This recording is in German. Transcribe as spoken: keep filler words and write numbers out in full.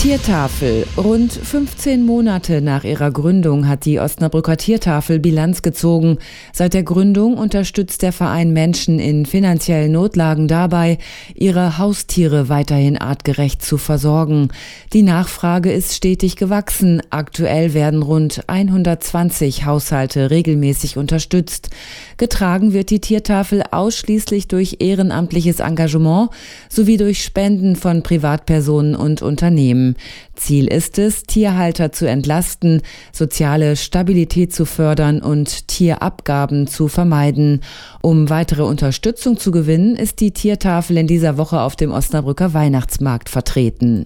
Tiertafel. Rund fünfzehn Monate nach ihrer Gründung hat die Osnabrücker Tiertafel Bilanz gezogen. Seit der Gründung unterstützt der Verein Menschen in finanziellen Notlagen dabei, ihre Haustiere weiterhin artgerecht zu versorgen. Die Nachfrage ist stetig gewachsen. Aktuell werden rund hundertzwanzig Haushalte regelmäßig unterstützt. Getragen wird die Tiertafel ausschließlich durch ehrenamtliches Engagement sowie durch Spenden von Privatpersonen und Unternehmen. Ziel ist es, Tierhalter zu entlasten, soziale Stabilität zu fördern und Tierabgaben zu vermeiden. Um weitere Unterstützung zu gewinnen, ist die Tiertafel in dieser Woche auf dem Osnabrücker Weihnachtsmarkt vertreten.